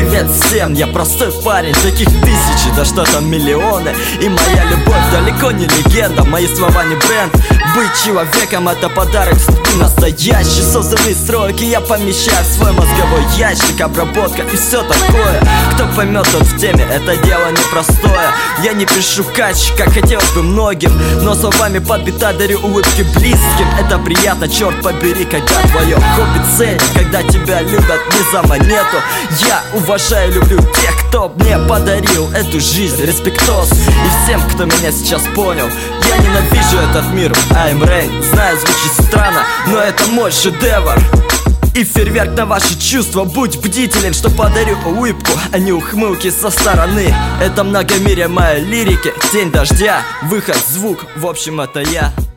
Привет всем, я простой парень, таких тысячи, да что там миллионы. И моя любовь далеко не легенда, мои слова не бренд. Быть человеком — это подарок судьбы настоящий. Созданные строки я помещаю в свой мозговой ящик. Обработка и все такое. Кто поймет, тот в теме, это дело непростое. Я не пишу кач, как хотелось бы многим, но словами подбита дарю улыбки близким. Это приятно, черт побери, когда твое хобби ценят, когда тебя любят не за монету. Я уважаю, люблю тех, кто мне подарил эту жизнь. Респектос и всем, кто меня сейчас понял. Я ненавижу этот мир, I'm Rain. Знаю, звучит странно, но это мой шедевр. И фейерверк на ваши чувства. Будь бдителен, что подарю улыбку, а не ухмылки со стороны. Это многомерие моей лирики. Тень дождя, выход, звук, в общем это я.